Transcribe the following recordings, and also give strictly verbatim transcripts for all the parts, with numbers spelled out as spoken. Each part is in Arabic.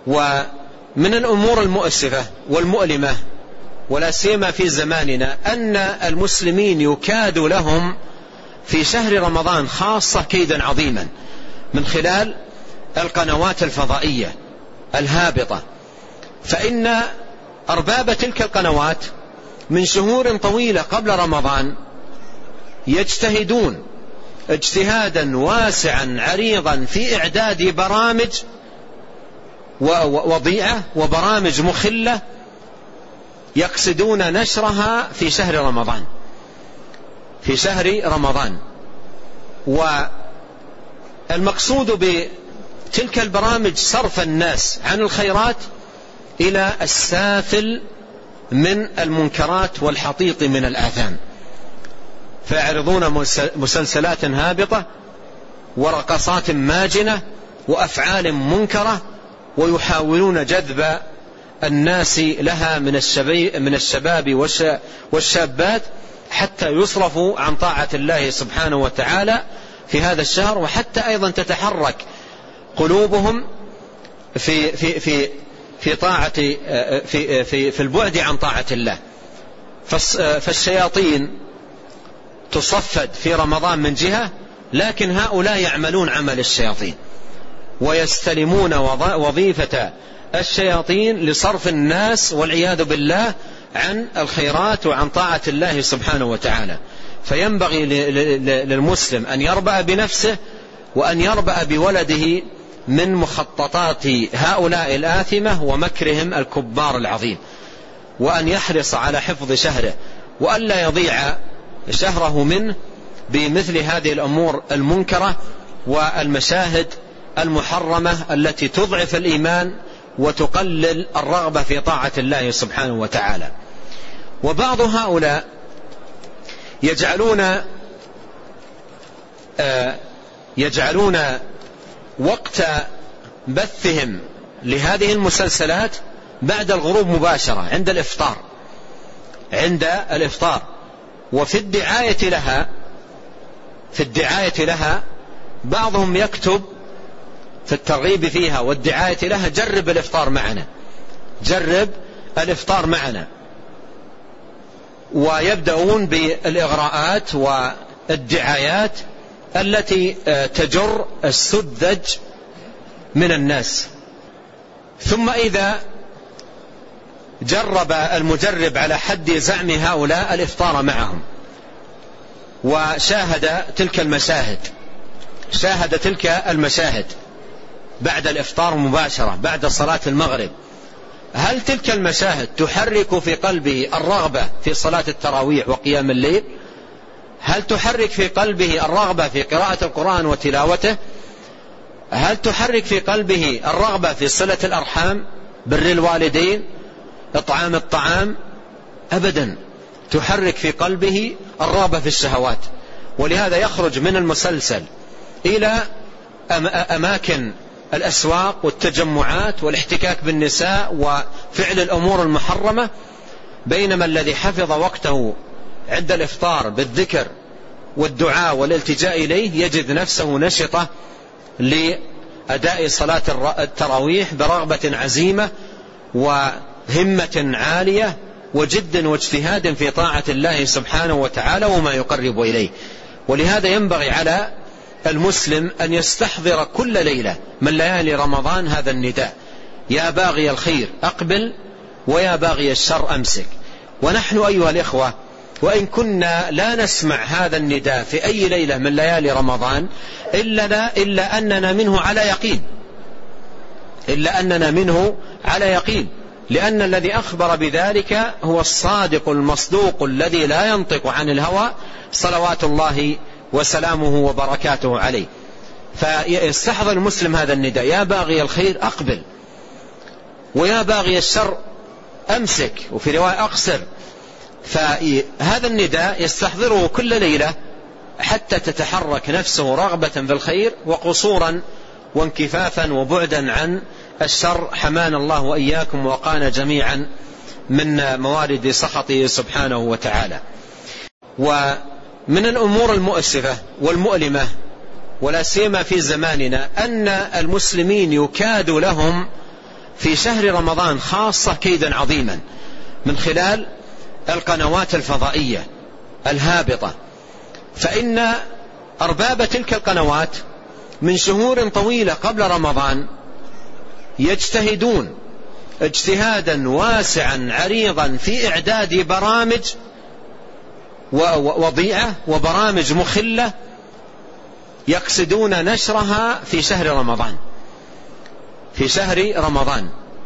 ومن الأمور المؤسفة والمؤلمة ولا سيما في زماننا أن المسلمين يكاد لهم في شهر رمضان خاصة كيدا عظيما من خلال القنوات الفضائية الهابطة. فإن أرباب تلك القنوات من شهور طويلة قبل رمضان يجتهدون اجتهادا واسعا عريضا في إعداد برامج وضيعة وبرامج مخلة يقصدون نشرها في شهر رمضان في شهر رمضان والمقصود بتلك البرامج صرف الناس عن الخيرات إلى السافل من المنكرات والحطيط من الآثام، فيعرضون مسلسلات هابطة ورقصات ماجنة وأفعال منكرة، ويحاولون جذب الناس لها من الشباب والشابات حتى يصرفوا عن طاعة الله سبحانه وتعالى في هذا الشهر، وحتى أيضا تتحرك قلوبهم في في في في طاعة في في في البعد عن طاعة الله. فالشياطين تصفد في رمضان من جهة، لكن هؤلاء يعملون عمل الشياطين ويستلمون وظيفة الشياطين لصرف الناس والعياذ بالله عن الخيرات وعن طاعة الله سبحانه وتعالى. فينبغي للمسلم أن يربأ بنفسه وأن يربأ بولده من مخططات هؤلاء الآثمة ومكرهم الكبار العظيم، وأن يحرص على حفظ شهره وأن لا يضيع شهره منه بمثل هذه الأمور المنكرة والمشاهد المحرمة التي تضعف الإيمان وتقلل الرغبة في طاعة الله سبحانه وتعالى. وبعض هؤلاء يجعلون آه يجعلون وقت بثهم لهذه المسلسلات بعد الغروب مباشرة عند الإفطار عند الإفطار وفي الدعاية لها في الدعاية لها بعضهم يكتب في الترغيب فيها والدعاية لها: جرب الإفطار معنا، جرب الإفطار معنا. ويبدأون بالإغراءات والدعايات التي تجر السذج من الناس. ثم إذا جرب المجرب على حد زعم هؤلاء الإفطار معهم وشاهد تلك المشاهد شاهد تلك المشاهد بعد الإفطار مباشرة بعد صلاة المغرب، هل تلك المشاهد تحرك في قلبه الرغبة في صلاة التراويح وقيام الليل؟ هل تحرك في قلبه الرغبة في قراءة القرآن وتلاوته؟ هل تحرك في قلبه الرغبة في صلة الأرحام، بر الوالدين، إطعام الطعام؟ أبدا، تحرك في قلبه الرغبة في الشهوات. ولهذا يخرج من المسلسل إلى أماكن الأسواق والتجمعات والاحتكاك بالنساء وفعل الأمور المحرمة، بينما الذي حفظ وقته عند الإفطار بالذكر والدعاء والالتجاء إليه يجد نفسه نشطة لأداء صلاة التراويح برغبة عزيمة وهمة عالية وجد واجتهاد في طاعة الله سبحانه وتعالى وما يقرب إليه. ولهذا ينبغي على المسلم أن يستحضر كل ليلة من ليالي رمضان هذا النداء: يا باغي الخير أقبل ويا باغي الشر أمسك. ونحن أيها الإخوة وإن كنا لا نسمع هذا النداء في أي ليلة من ليالي رمضان إلا, إلا أننا منه على يقين إلا أننا منه على يقين لأن الذي أخبر بذلك هو الصادق المصدوق الذي لا ينطق عن الهوى صلوات الله وسلامه وبركاته عليه. فيستحضر المسلم هذا النداء: يا باغي الخير أقبل ويا باغي الشر أمسك، وفي رواية أقصر. فهذا النداء يستحضره كل ليلة حتى تتحرك نفسه رغبة في الخير وقصورا وانكفافا وبعدا عن الشر، حمانا الله وإياكم وقانا جميعا من موارد سخطه سبحانه وتعالى. ومن الأمور المؤسفة والمؤلمة ولا سيما في زماننا أن المسلمين يكاد لهم في شهر رمضان خاصة كيدا عظيما من خلال القنوات الفضائية الهابطة، فإن أرباب تلك القنوات من شهور طويلة قبل رمضان يجتهدون اجتهادا واسعا عريضا في إعداد برامج وضيعة وبرامج مخلة يقصدون نشرها في شهر رمضان في شهر رمضان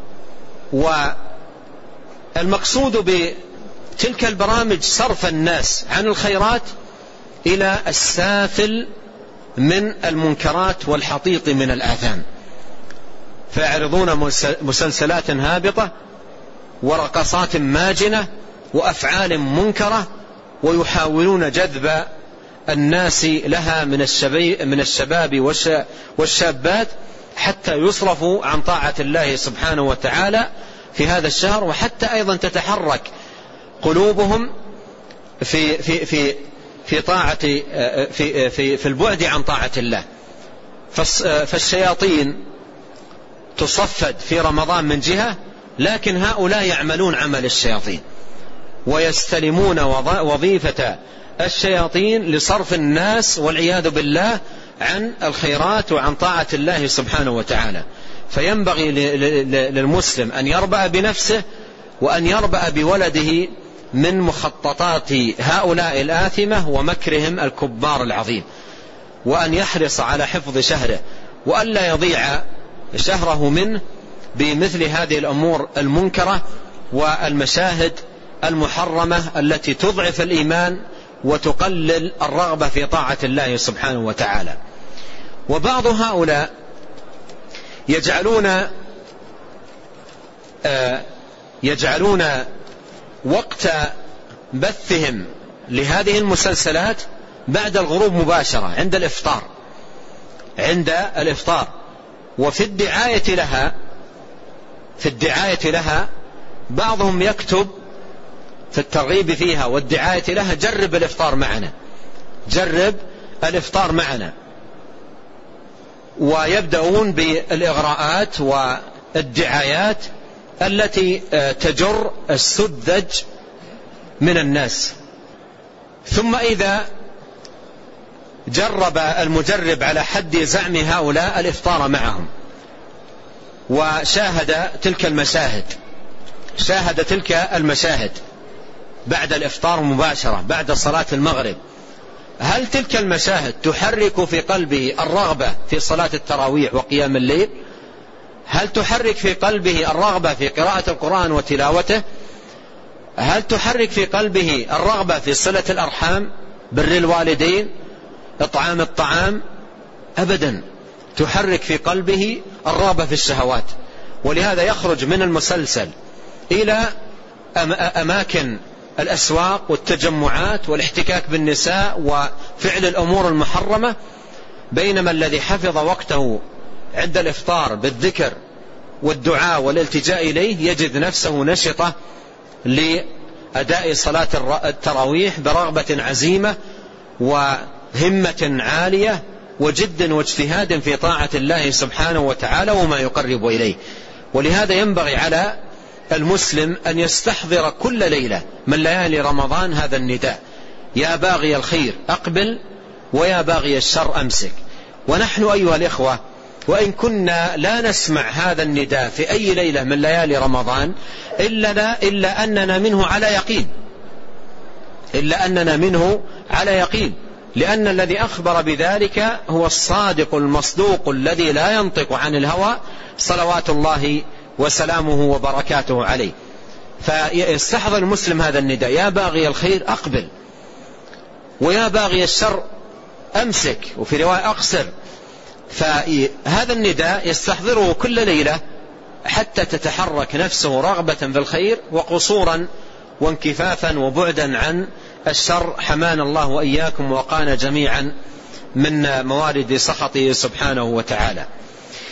والمقصود بتلك البرامج صرف الناس عن الخيرات إلى السافل من المنكرات والحطيط من الآثام، فيعرضون مسلسلات هابطة ورقصات ماجنة وأفعال منكرة، ويحاولون جذب الناس لها من الشباب والشابات حتى يصرفوا عن طاعة الله سبحانه وتعالى في هذا الشهر، وحتى أيضا تتحرك قلوبهم في في في في طاعة في في في البعد عن طاعة الله. فالشياطين تصفد في رمضان من جهة، لكن هؤلاء يعملون عمل الشياطين ويستلمون وظيفة الشياطين لصرف الناس والعياذ بالله عن الخيرات وعن طاعة الله سبحانه وتعالى. فينبغي للمسلم أن يربأ بنفسه وأن يربأ بولده من مخططات هؤلاء الآثمة ومكرهم الكبار العظيم، وأن يحرص على حفظ شهره وأن لا يضيع شهره منه بمثل هذه الأمور المنكرة والمشاهد المحرمة التي تضعف الإيمان وتقلل الرغبة في طاعة الله سبحانه وتعالى. وبعض هؤلاء يجعلون يجعلون وقت بثهم لهذه المسلسلات بعد الغروب مباشرة عند الإفطار عند الإفطار وفي الدعاية لها في الدعاية لها بعضهم يكتب في الترغيب فيها والدعاية لها: جرب الإفطار معنا، جرب الإفطار معنا. ويبدأون بالإغراءات والدعايات التي تجر السذج من الناس. ثم إذا جرب المجرب على حد زعم هؤلاء الإفطار معهم وشاهد تلك المشاهد شاهد تلك المشاهد بعد الإفطار مباشرة بعد صلاة المغرب، هل تلك المشاهد تحرك في قلبه الرغبة في صلاة التراويح وقيام الليل؟ هل تحرك في قلبه الرغبة في قراءة القرآن وتلاوته؟ هل تحرك في قلبه الرغبة في صلة الأرحام، بر الوالدين، إطعام الطعام؟ أبدا، تحرك في قلبه الرغبة في الشهوات. ولهذا يخرج من المسلسل إلى أماكن الأسواق والتجمعات والاحتكاك بالنساء وفعل الأمور المحرمة، بينما الذي حفظ وقته عند الإفطار بالذكر والدعاء والالتجاء إليه يجد نفسه نشطة لأداء صلاة التراويح برغبة عزيمة وهمة عالية وجد واجتهاد في طاعة الله سبحانه وتعالى وما يقرب إليه. ولهذا ينبغي على المسلم أن يستحضر كل ليلة من ليالي رمضان هذا النداء: يا باغي الخير أقبل ويا باغي الشر أمسك. ونحن أيها الإخوة وإن كنا لا نسمع هذا النداء في أي ليلة من ليالي رمضان إلا, إلا أننا منه على يقين إلا أننا منه على يقين لأن الذي أخبر بذلك هو الصادق المصدوق الذي لا ينطق عن الهوى صلوات الله وسلامه وبركاته عليه. فيستحضر المسلم هذا النداء: يا باغي الخير أقبل ويا باغي الشر أمسك، وفي رواية أقصر. فهذا النداء يستحضره كل ليلة حتى تتحرك نفسه رغبة في الخير وقصورا وانكفافا وبعدا عن الشر، حمانا الله وإياكم وقانا جميعا من موارد سخطه سبحانه وتعالى.